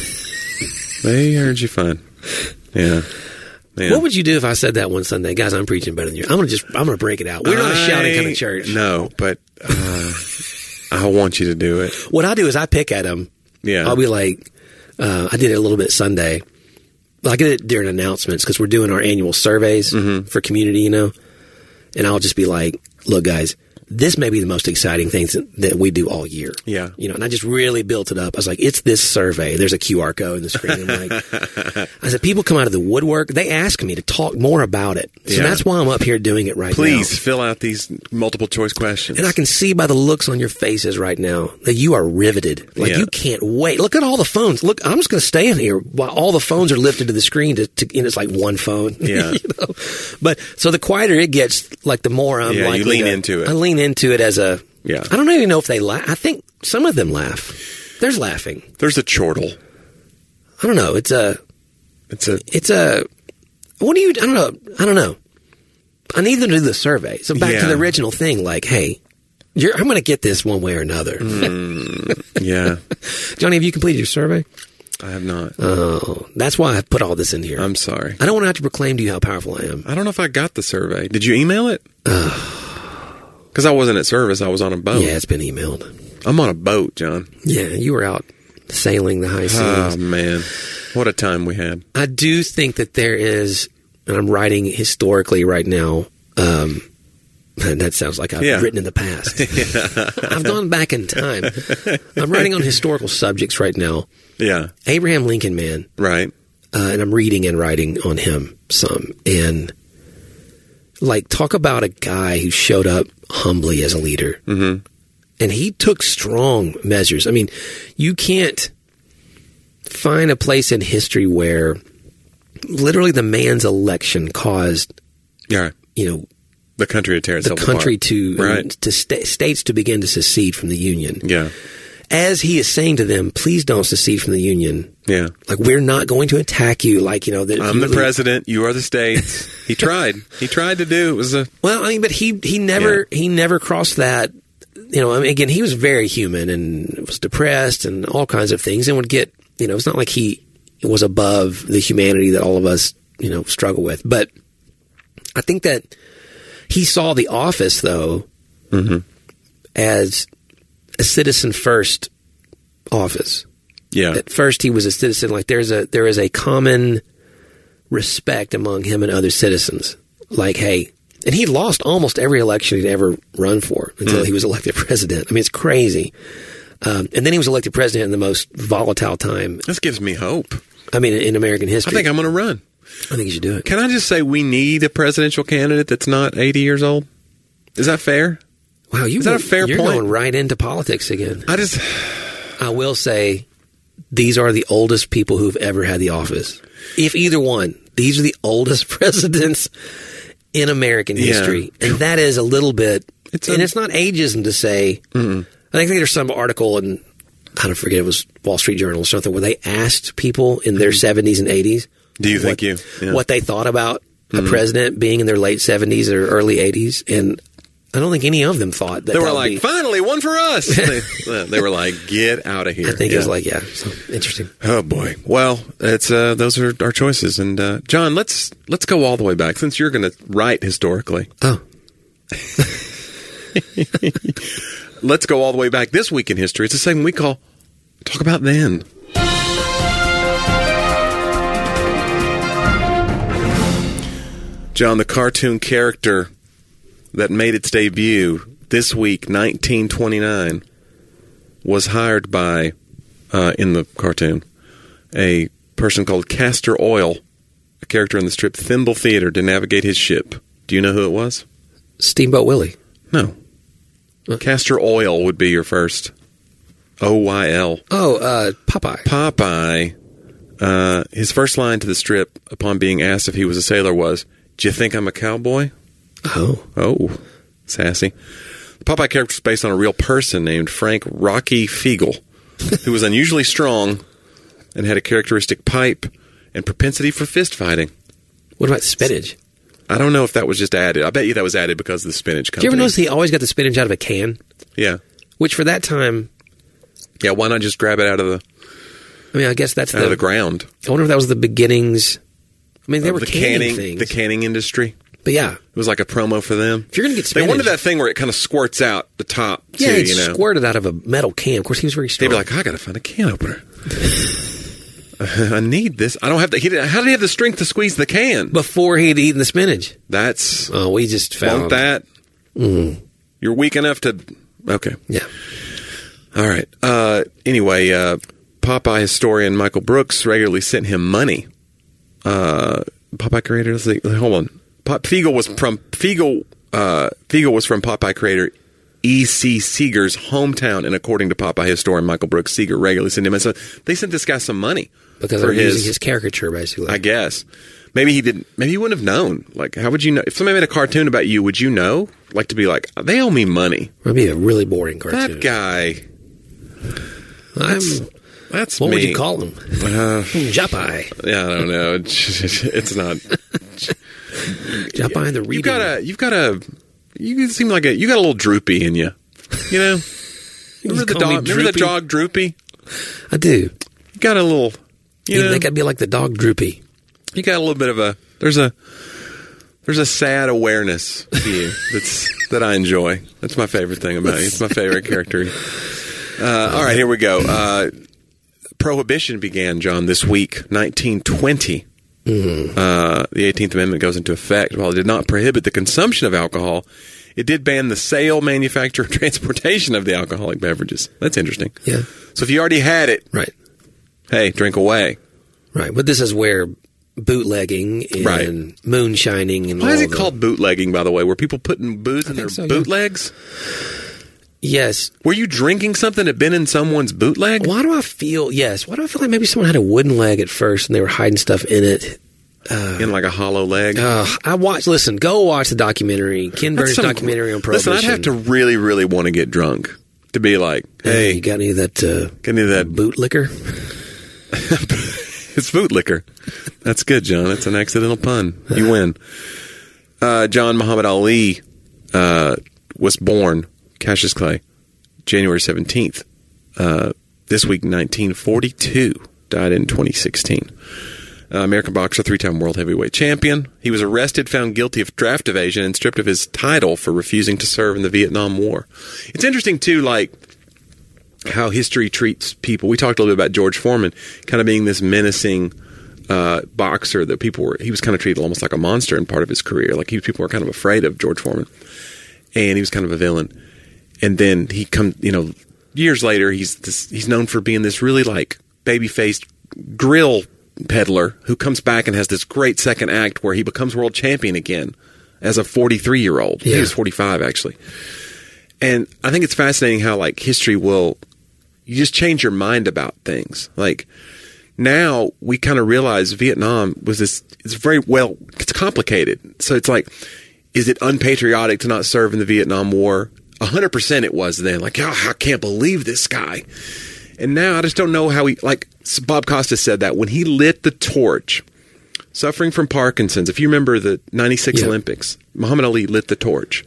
They heard you fine. Yeah. Man. What would you do if I said that one Sunday? Guys, I'm preaching better than you. I'm going to just, I'm going to break it out. We're not a shouting kind of church. No, but uh, I want you to do it. What I do is I pick at them. Yeah. I'll be like, uh, I did it a little bit Sunday. I did it during announcements because we're doing our annual surveys Mm-hmm. for community, you know. And I'll just be like, look, guys, this may be the most exciting things that, that we do all year. Yeah. You know, and I just really built it up. I was like, it's this survey. There's a Q R code in the screen. I'm like, I said, people come out of the woodwork. They ask me to talk more about it. So Yeah. that's why I'm up here doing it right Please now. fill out these multiple choice questions. And I can see by the looks on your faces right now that you are riveted. Like Yeah. you can't wait. Look at all the phones. Look, I'm just going to stand here while all the phones are lifted to the screen to, to and it's like one phone. Yeah. You know? But so the quieter it gets, like the more I'm Yeah, you likely lean to- into it. I lean into it as a, Yeah. I don't even know if they laugh. I think some of them laugh. There's laughing. There's a chortle. I don't know. It's a, It's a it's a, what do you, I don't know. I don't know. I need them to do the survey. So back to Yeah. the original thing, like, hey, you're, I'm going to get this one way or another. yeah. Johnny, have you completed your survey? I have not. Oh, that's why I put all this in here. I'm sorry. I don't want to have to proclaim to you how powerful I am. I don't know if I got the survey. Did you email it? Because I wasn't at service. I was on a boat. Yeah, it's been emailed. I'm on a boat, John. Yeah, you were out sailing the high seas. Oh, man. What a time we had. I do think that there is, and I'm writing historically right now, um, and that sounds like I've Yeah. written in the past. I've gone back in time. I'm writing on historical subjects right now. Yeah. Abraham Lincoln, man. Right. Uh, and I'm reading and writing on him some. And, like, talk about a guy who showed up humbly as a leader. Mm-hmm. And he took strong measures. I mean, you can't find a place in history where literally the man's election caused, Yeah. you know, The country to tear the itself country apart. to Right. to sta- states to begin to secede from the Union. Yeah. As he is saying to them, please don't secede from the Union. Yeah. Like, we're not going to attack you. Like, you know, that I'm the president. You are the states. He tried. He tried to do. It was a. Well, I mean, but he he never he never crossed that. You know, I mean, again, he was very human and was depressed and all kinds of things, and would get. You know, it's not like he was above the humanity that all of us, you know, struggle with. But I think that he saw the office, though, Mm-hmm. as a citizen first office. Yeah. At first, he was a citizen. Like, there's a there is a common respect among him and other citizens. Like, hey, and he lost almost every election he'd ever run for until Mm. he was elected president. I mean, it's crazy. Um, and then he was elected president in the most volatile time. This gives me hope. I mean, in American I history. think I'm going to run. I think you should do it. Can I just say we need a presidential candidate that's not eighty years old? Is that fair? Wow, you Is that a fair you're point? going right into politics again. I just. I will say, these are the oldest people who've ever had the office. If either one, these are the oldest presidents in American Yeah. history, and that is a little bit. It's and a- it's not ageism to say. Mm-mm. I think there's some article, and I don't forget, it was Wall Street Journal or something, where they asked people in their seventies and eighties. Do you what, think you? Yeah. what they thought about Mhm. a president being in their late seventies or early eighties, and I don't think any of them thought that They were that would like, be, finally, one for us. they, they were like, get out of here. I think Yeah. it was like, yeah, so interesting. Oh boy. Well, it's uh, those are our choices. And uh, John, let's let's go all the way back since you're going to write historically. Oh, Let's go all the way back this week in history. It's a segment we call Talk About Then. John, the cartoon character that made its debut this week, nineteen twenty-nine, was hired by, uh, in the cartoon, a person called Castor Oil, a character in the strip Thimble Theater, to navigate his ship. Do you know who it was? Steamboat Willie. No. Castor Oil would be your first. O Y L. Oh, uh, Popeye. Popeye, uh, his first line to the strip upon being asked if he was a sailor was, "Do you think I'm a cowboy?" Oh. Oh, sassy. The Popeye character is based on a real person named Frank Rocky Fiegel, who was unusually strong and had a characteristic pipe and propensity for fist fighting. What about spinach? I don't know if that was just added. I bet you that was added because of the spinach Did company. you ever notice he always got the spinach out of a can? Yeah. Which for that time, Yeah, why not just grab it out of the I mean, I guess that's out the, of the ground? I wonder if that was the beginnings. I mean, they Of were the canning, canning, things. the canning industry. but yeah, It was like a promo for them. if you're going to get They spinach, wanted that thing where it kind of squirts out the top, too, yeah, he'd you know. squirt it out of a metal can. Of course, he was very They'd strong. be like, I got to find a can opener. I need this. I don't have the. He did, how did he have the strength to squeeze the can? before he'd eaten the spinach. That's Oh, we just found want that. Mm, You're weak enough to. Okay. yeah. All right. Uh, anyway, uh, Popeye historian Michael Brooks regularly sent him money. Uh, Popeye creator. Let's see, hold on. Pop, Fiegel was from Fiegel. Uh, Fiegel was from Popeye creator E C. Seeger's hometown, and according to Popeye historian Michael Brooks, Seeger regularly sent him. And so they sent this guy some money Because for they're his, using his caricature, basically. I guess. Maybe he didn't. Maybe he wouldn't have known. Like, how would you know? If somebody made a cartoon about you, would you know? Like, to be like, they owe me money. It'd be a really boring cartoon. That guy. I'm, That's what me. would you call him? Uh, Japai. yeah, I don't know. It's, it's not. Japai and the reading. You've got a. You've got a. You seem like a. You got a little droopy in you. You know. Remember the call me dog? Remember the droopy? dog Droopy? I do. You got a little. You You know, think I'd be like the dog Droopy? you got a little bit of a there's a there's a sad awareness to you that's that I enjoy. That's my favorite thing about you. It's my favorite character. Uh, all right, here we go. Uh, Prohibition began, John, this week, nineteen twenty. Mm-hmm. Uh, the eighteenth Amendment goes into effect. While it did not prohibit the consumption of alcohol, it did ban the sale, manufacture, and transportation of the alcoholic beverages. That's interesting. Yeah. So if you already had it, Right. hey, drink away. Right. But this is where bootlegging and Right. moonshining and Why all is it the- called bootlegging, by the way? Were people putting booze in their think so, yeah. bootlegs? Yes. Were you drinking something that had been in someone's bootleg? Why do I feel, yes, why do I feel like maybe someone had a wooden leg at first and they were hiding stuff in it? In like a hollow leg? Uh, I watched, listen, go watch the documentary, Ken That's Burns' some- documentary on Prohibition. Listen, I'd have to really, really want to get drunk to be like, Hey, hey, you got any of that uh, get any of that boot liquor? It's boot liquor. That's good, John. That's an accidental pun. You win. Uh, John Muhammad Ali uh, was born, Cassius Clay, January seventeenth. Uh, this week, nineteen forty-two. Died in twenty sixteen. Uh, American boxer, three-time world heavyweight champion. He was arrested, found guilty of draft evasion, and stripped of his title for refusing to serve in the Vietnam War. It's interesting, too, like, how history treats people. We talked a little bit about George Foreman kind of being this menacing uh, boxer that people were, he was kind of treated almost like a monster in part of his career. Like he, people were kind of afraid of George Foreman, and he was kind of a villain. And then he come, you know, years later, he's this, he's known for being this really like baby-faced grill peddler who comes back and has this great second act where he becomes world champion again as a forty-three-year-old. Yeah. He was forty-five, actually. And I think it's fascinating how, like, history will, you just change your mind about things. Like, now we kind of realize Vietnam was this, it's very well, it's complicated. So it's like, is it unpatriotic to not serve in the Vietnam War? A hundred percent it was then. Like, oh, I can't believe this guy. And now I just don't know how he, like Bob Costas said that when he lit the torch, suffering from Parkinson's, if you remember the ninety-six Yeah. Olympics, Muhammad Ali lit the torch.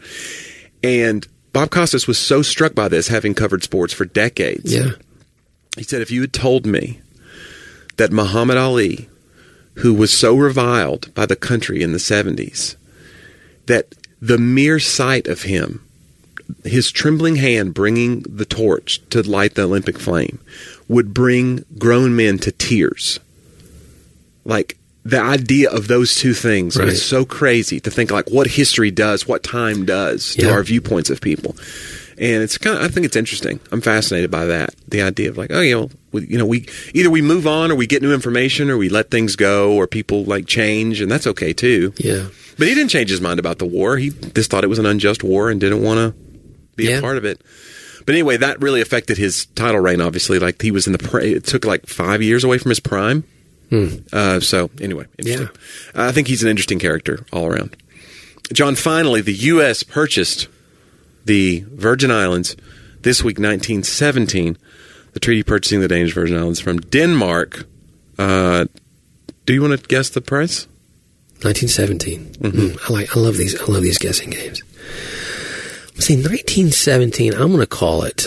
And Bob Costas was so struck by this, having covered sports for decades. Yeah. He said, if you had told me that Muhammad Ali, who was so reviled by the country in the seventies, that the mere sight of him, his trembling hand bringing the torch to light the Olympic flame, would bring grown men to tears. Like, the idea of those two things Right. is so crazy to think, like, what history does, what time does to Yeah. our viewpoints of people. And it's kind of, I think it's interesting. I'm fascinated by that. The idea of like, oh, you know, we, you know, we either we move on or we get new information or we let things go or people like change, and that's okay too. Yeah. But he didn't change his mind about the war. He just thought it was an unjust war and didn't want to be Yeah. a part of it. But anyway, that really affected his title reign, obviously. Like, he was in the, pr- it took like five years away from his prime. Hmm. Uh, so anyway, interesting. I think he's an interesting character all around. John, finally, the U S purchased the Virgin Islands this week, nineteen seventeen. The treaty purchasing the Danish Virgin Islands from Denmark. Uh, do you want to guess the price? nineteen seventeen. Mm-hmm. Mm, I like. I love these. I love these guessing games. Let's see, nineteen seventeen. I'm going to call it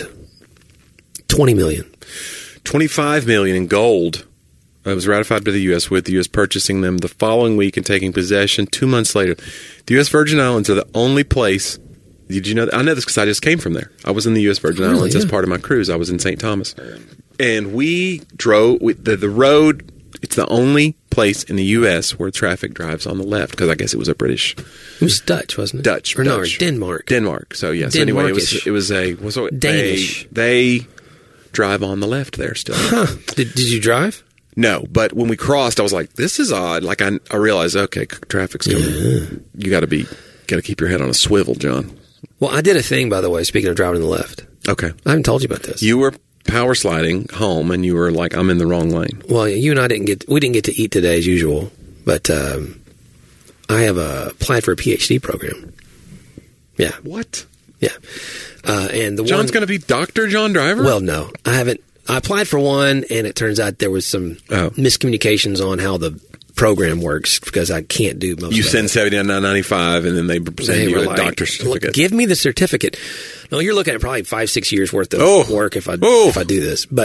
twenty million. twenty-five million in gold. It was ratified by the U S, with the U S purchasing them the following week and taking possession two months later. The U S Virgin Islands are the only place. Did you know that? I know this because I just came from there. I was in the U S Virgin Really? Islands as Yeah. part of my cruise. I was in Saint Thomas. And we drove, we, the, the road, it's the only place in the U S where traffic drives on the left, because I guess it was a British, It was Dutch, wasn't it? Dutch. Or no, or Dutch. Denmark. Denmark. So, yeah. So anyway, it was, Denmarkish. it was a, was a Danish. They, they drive on the left there still. Huh. Did, did you drive? No, but when we crossed, I was like, "This is odd." Like I, I realized, okay, c- traffic's coming. You got to be, got to keep your head on a swivel, John. Well, I did a thing, by the way, speaking of driving to the left. Okay, I haven't told you about this. you were power sliding home, and you were like, "I'm in the wrong lane." Well, you and I didn't get, we didn't get to eat today as usual, but um, I have uh, applied for a P H D program. Yeah, What? yeah. Uh, and the John's one, going to be Doctor John Driver? well, no, I haven't. I applied for one, and it turns out there was some Oh. miscommunications on how the program works because I can't do most you of send it. seventy nine ninety five, and then they They send you were a like, doctor's "Look, certificate. give me the certificate. No, you're looking at probably five, six years worth of Oh. work if I Oh. if I do this. But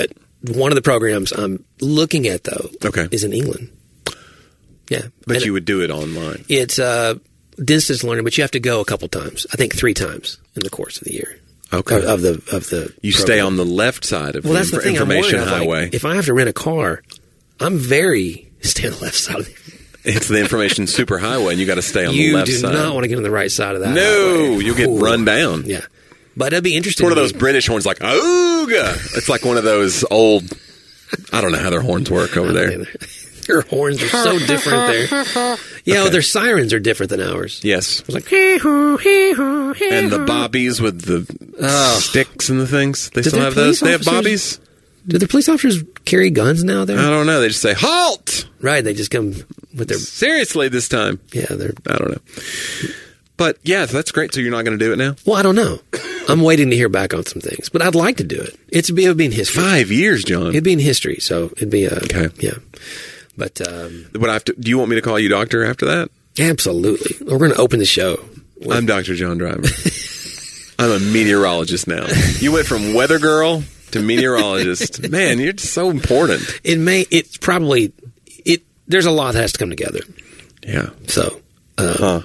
one of the programs I'm looking at, though, Okay. is in England. Yeah. But And you would do it online. It's uh, distance learning, but you have to go a couple times. I think three times in the course of the year. Okay. Of, of the of the. You program. stay on the left side of Well, the that's the inf- thing. I'm information wondering, like, highway. if I have to rent a car, I'm very stay on the left side of the. It's the information super highway, and you got to stay on You the left do side. not want to get on the right side of that. No, highway. you'll get Ooh. run down. Yeah, but it'd be interesting. It's one of to those me. British horns, like "Ooga." It's like one of those old. I don't know how their horns work over there. Their horns are so different there. Yeah, well, their sirens are different than ours. Yes, It's like hee-haw, hee-haw, and hee-haw. the bobbies with the Oh. sticks and the things. They Do still their have those. police They have officers- bobbies. Do the police officers carry guns now there? I don't know. They just say halt. Right, they just come with their Seriously, this time. yeah. They're I don't know. But yeah, that's great. So you're not going to do it now? well, I don't know. I'm waiting to hear back on some things, but I'd like to do it. It's it would be in history. Five years, John. It'd be in history, so it'd be a Okay. yeah. But um, What I have to? Do you want me to call you doctor after that? absolutely, we're going to open the show. I'm Doctor John Driver. I'm a meteorologist now. You went from weather girl to meteorologist. Man, you're just so important. It may. It's probably it. There's a lot that has to come together. Yeah. So, uh, Huh.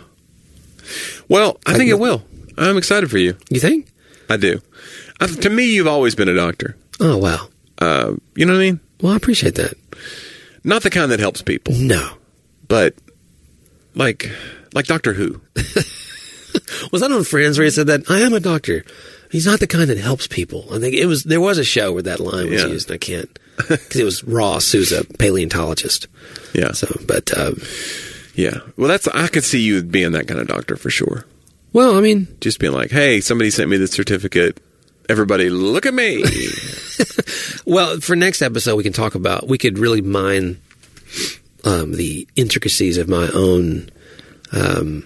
Well, I think it will. I'm excited for you. you think? I do. I, to me, you've always been a doctor. Oh wow. Uh, you know what I mean? Well, I appreciate that. Not the kind that helps people, No. but like like Doctor Who. Was that on Friends where he said that? I am a doctor. He's not the kind that helps people. I think it was. There was a show where that line was Yeah. used. And I can't because it was Ross, who's a paleontologist. Yeah. So, but um, Yeah. Well, that's I could see you being that kind of doctor for sure. well, I mean, Just being like, hey, somebody sent me this certificate. Everybody, look at me. well, for next episode we can talk about. We could really mine um, the intricacies of my own um,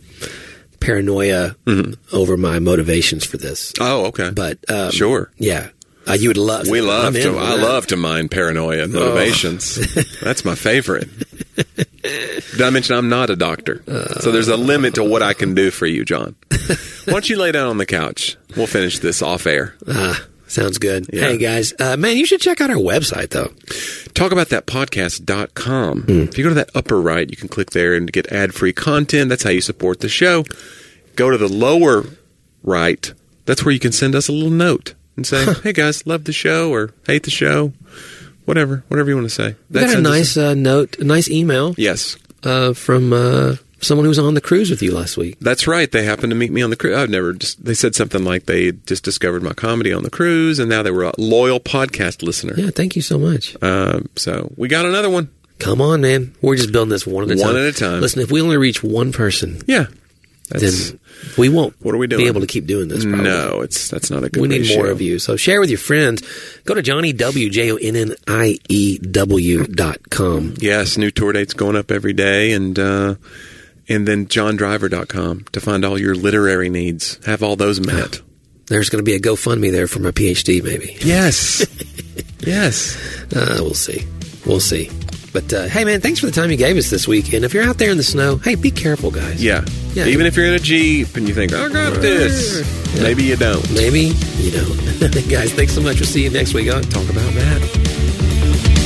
paranoia over my motivations for this. Oh, okay. But um, Sure. yeah, uh, you would love. We I'm love in to. on I that. love to mine paranoia and motivations. That's my favorite. Did I mention I'm not a doctor? So there's a limit to what I can do for you, John. Why don't you lay down on the couch? We'll finish this off air. Ah, sounds good. Yeah. Hey guys, uh, man, you should check out our website though. Talk about that podcast dot com. Hmm. If you go to that upper right, you can click there and get ad free content. That's how you support the show. Go to the lower right. That's where you can send us a little note and say, hey guys, love the show or hate the show. Whatever. Whatever you want to say. We got a sends us nice uh, note, a nice email Yes. uh, from uh, someone who was on the cruise with you last week. That's right. They happened to meet me on the cruise. I've never just, they said something like they just discovered my comedy on the cruise and now they were a loyal podcast listener. Yeah, thank you so much. Um, so we got another one. Come on, man. We're just building this one at a One time. at a time. Listen, if we only reach one person, Yeah. That's, then we won't what are we doing? be able to keep doing this. Probably. no, it's, that's not a good We need ratio. more of you. So share with your friends. Go to Johnny W, J O N N I E W dot com. Yes, new tour dates going up every day, and uh, and then john driver dot com to find all your literary needs. Have all those met. There's going to be a GoFundMe there for my P H D, maybe. Yes, yes. Uh, we'll see. We'll see. But uh, hey, man, thanks for the time you gave us this week. And if you're out there in the snow, hey, be careful, guys. Yeah. Yeah. Even if you're in a Jeep and you think, I got this, Yeah. maybe you don't. Maybe you don't. Guys, thanks so much. We'll see you next week. I'll talk about that.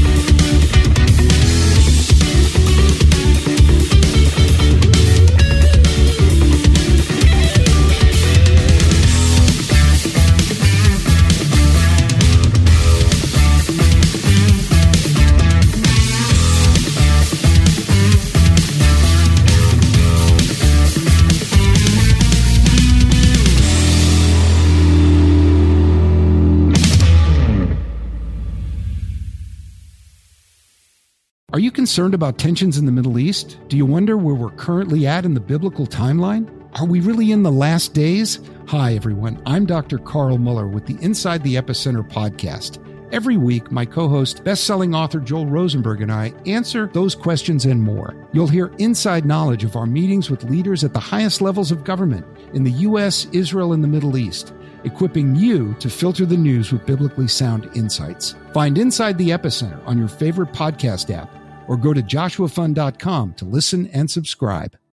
Are you concerned about tensions in the Middle East? Do you wonder where we're currently at in the biblical timeline? Are we really in the last days? Hi, everyone. I'm Doctor Carl Muller with the Inside the Epicenter podcast. Every week, my co-host, best-selling author Joel Rosenberg and I answer those questions and more. You'll hear inside knowledge of our meetings with leaders at the highest levels of government in the U S, Israel, and the Middle East, equipping you to filter the news with biblically sound insights. Find Inside the Epicenter on your favorite podcast app or go to joshua fund dot com to listen and subscribe.